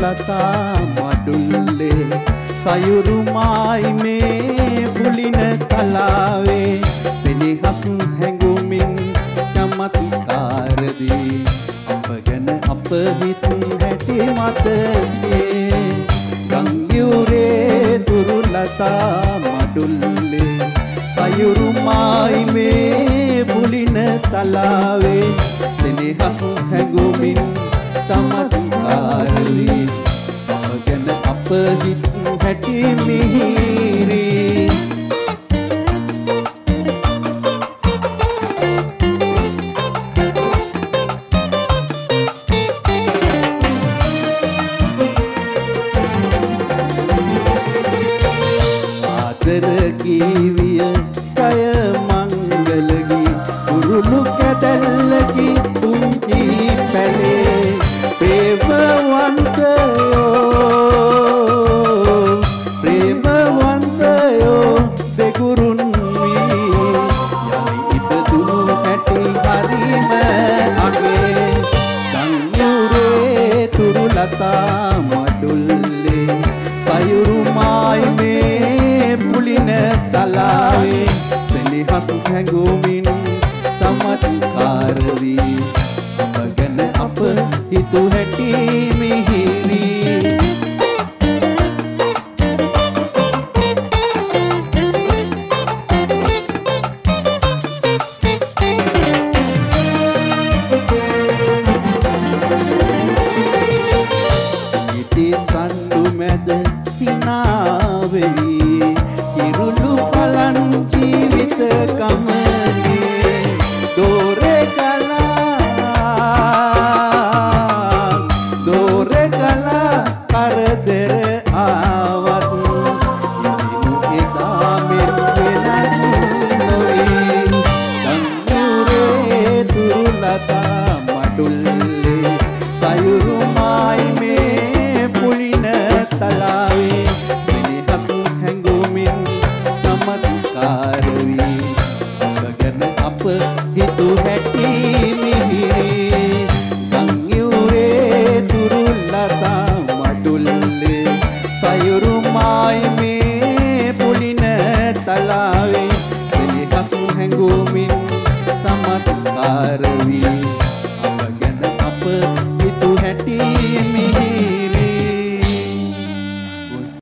ලතා මඩුල්ලේ සයුරුමයි මේ පුලින තලාවේ සෙනෙහස් හැඟුමින් චමත්කාරදී අප ගැන අප හිත හැටි මතකේ ගංගියුරේ තුරු ලතා මඩුල්ලේ සයුරුමයි මේ පුලින තලාවේ සෙනෙහස් හැඟුමින් චමත්කාරදී අප ගැන අප හිත හැටි මිහිරි කීවිය කය මංගලගී උරුළු කැදැල්ලකි පුංචි පැලේ ප්‍රේමවන්තයෝ දෙගුරුන් වී යලි ඉපදුණු හැටි හරිම අගේ ගංගුරේ තුරු ලතා මඩුල්ලේ සයුරුමයි මේ පුලින තලාවේ සෙනෙහස් හැඟුමින් චමත්කාරදී අප ගැන අප හිතු හැටි මිහිරි සිටි සණ්ඩු මැද හිනාවෙවි කිරුළු පලන් ජීවිත ගමනේ දෝරේ ගලා කරදර ආවත් ඉදිමු එදා මෙන් වෙනස් නොවේ ගංගුරේ තුරු ලතා මඩුල්ලේ සයුරුමයි මේ පුලින තලාවේ සෙනෙහස් හැඟුමින් චමත්කාර වී අප ගැන අප හිතු හැටි මිහිරි ගංගියුරේ තුරු ලතා මඩුල්ලේ සයුරුමයි මේ පුලින තලාවේ සෙනෙහස් හැඟුමින් චමත්කාර වී